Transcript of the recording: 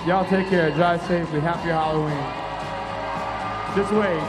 Y'all take care. Drive safely. Happy Halloween. This way.